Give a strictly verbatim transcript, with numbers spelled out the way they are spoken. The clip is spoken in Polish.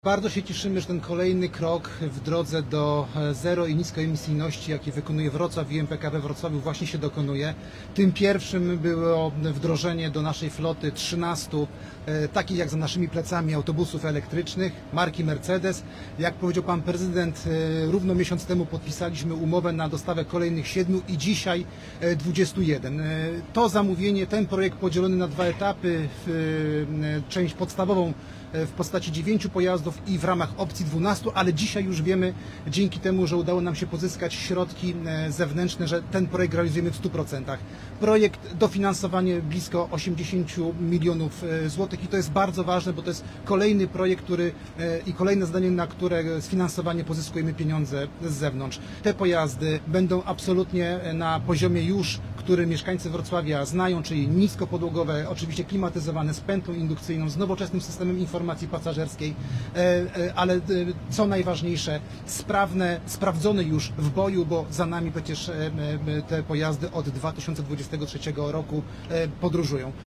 Bardzo się cieszymy, że ten kolejny krok w drodze do zero i niskoemisyjności, jaki wykonuje Wrocław i M P K B Wrocławiu, właśnie się dokonuje. Tym pierwszym było wdrożenie do naszej floty trzynastu e, takich jak za naszymi plecami autobusów elektrycznych marki Mercedes. Jak powiedział pan prezydent, e, równo miesiąc temu podpisaliśmy umowę na dostawę kolejnych siedmiu i dzisiaj e, dwudziestu jeden. E, to zamówienie, ten projekt podzielony na dwa etapy, w, e, część podstawową w postaci dziewięciu pojazdów i w ramach opcji dwunastu, ale dzisiaj już wiemy, dzięki temu, że udało nam się pozyskać środki zewnętrzne, że ten projekt realizujemy w stu procentach. Projekt, dofinansowanie blisko osiemdziesięciu milionów złotych i to jest bardzo ważne, bo to jest kolejny projekt, który i kolejne zadanie, na które sfinansowanie pozyskujemy pieniądze z zewnątrz. Te pojazdy będą absolutnie na poziomie już, który mieszkańcy Wrocławia znają, czyli niskopodłogowe, oczywiście klimatyzowane, z pętlą indukcyjną, z nowoczesnym systemem informacji pasażerskiej, ale co najważniejsze, sprawne, sprawdzone już w boju, bo za nami przecież te pojazdy od dwa tysiące dwudziestego trzeciego roku podróżują.